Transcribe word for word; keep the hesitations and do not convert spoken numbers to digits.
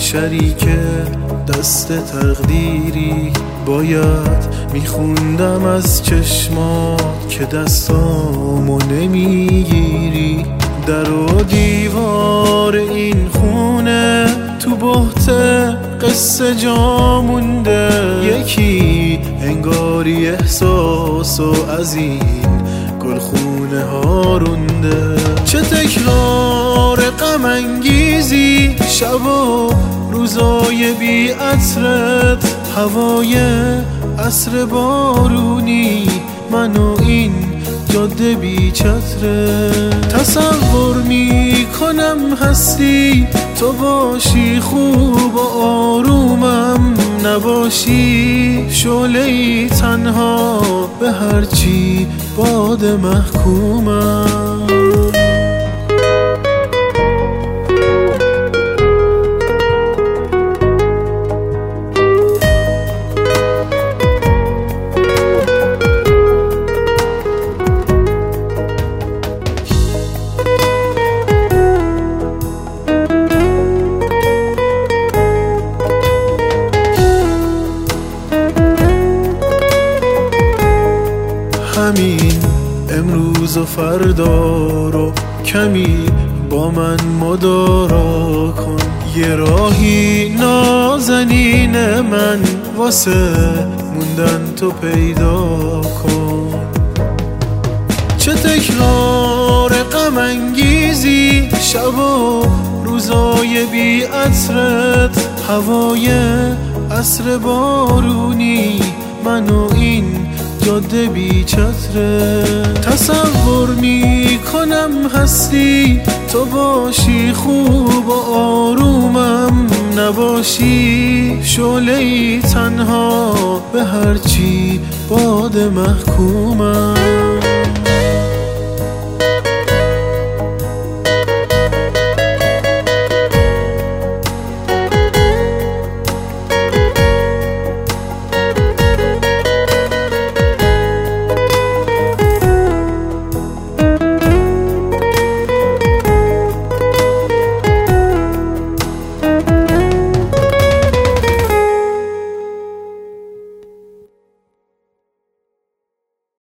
شریک دست تقدیری، باید میخوندم از چشمات که دستامو نمیگیری. در و دیوار این خونه تو بحت قصه جا مونده، یکی انگاری احساسو از این گلخونه ها رونده. چه تکرار غم انگیزی، شب و روزای بی عطرت، هوای عصر بارونی، من و این جاده بی چتره. تصور می کنم هستی تو باشی خوب و آرومم نباشی، شعله‌ای تنها به هرچی باد محکومم. همین امروز و فردا رو کمی با من مدارا کن، یه راهی نازنین من واسه موندن تو پیدا کن. چه تکرار غم انگیزی، شب و روزای بی عطرت، هوای عصر بارونی، من و این جاده بی چتره. تصور می کنم هستی تو باشی خوب و آرومم نباشی، شعله‌ای تنها به هرچی باد محکومم.